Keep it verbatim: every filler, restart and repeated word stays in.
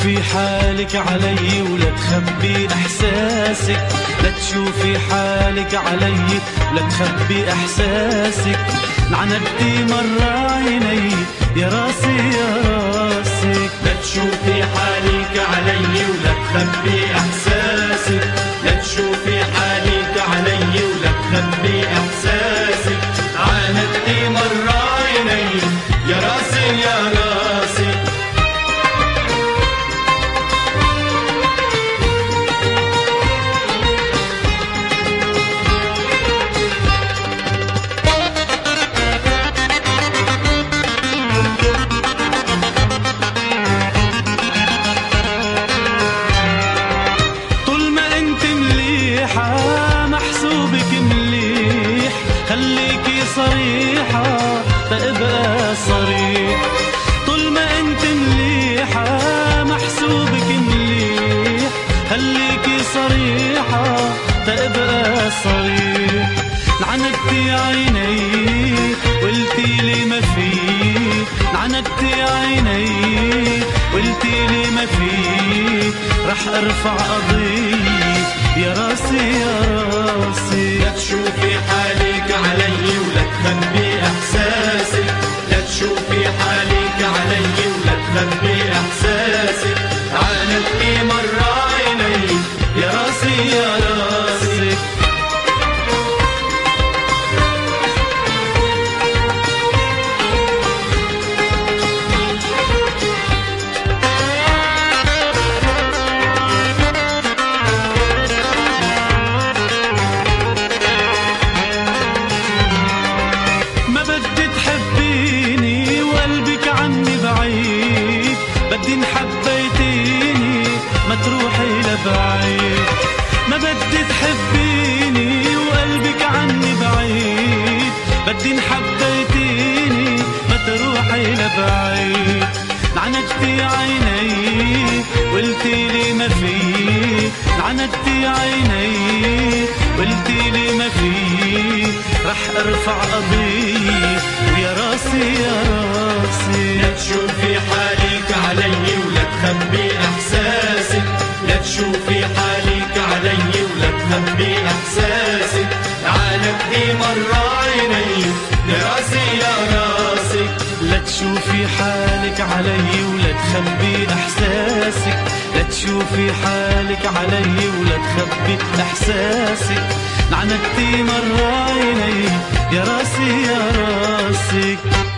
تشوفي حالك علي ولا تخبي احساسك، لا تشوفي حالك علي ولا تخبي احساسك. نعندتي مرة عيني يا راسي يا راسك، لا تشوفي حالك علي ولا تخبي احساسك، لا تشوفي حالك علي ولا تخبي احساسك. عاندتي مرة عيني يا راسي يا راسي. محسوبك مليح، خليكي صريحة تبقى صريح. طول ما انت مليحة محسوبك مليح، خليكي صريحة تبقى صريح. نعندتي عيني قلتي لي ما في، نعندتي عيني قلتي لي ما في. رح ارفع قضية يا راسي يا راسي. لا تشوفي حالك علي ولا تخبي احساسك، لا تشوفي حالك علي ولا تخبي احساسك. عاندتي مرة عيني يا راسي يا راسي. بدي إن حبيتيني ما تروحي لبعيد، ما بدي تحبيني وقلبك عني بعيد. بدي إن حبيتيني ما تروحي لبعيد. نعندتي عيني قلتي لي ما في، نعندتي عيني قلتي لي ما في. رح ارفع قضية ويا راسي يا راسي. لا تشوفي حالك علي ولا تخبي احساسك، لا تشوفي حالك علي ولا تخبي احساسك. عاندتي مرة عيني يا راسي يا راسي. لا تشوفي حالك علي ولا تخبي احساسك، لا تشوفي حالك علي ولا تخبي احساسك. نعندتي مرة عيني يا راسي يا راسك.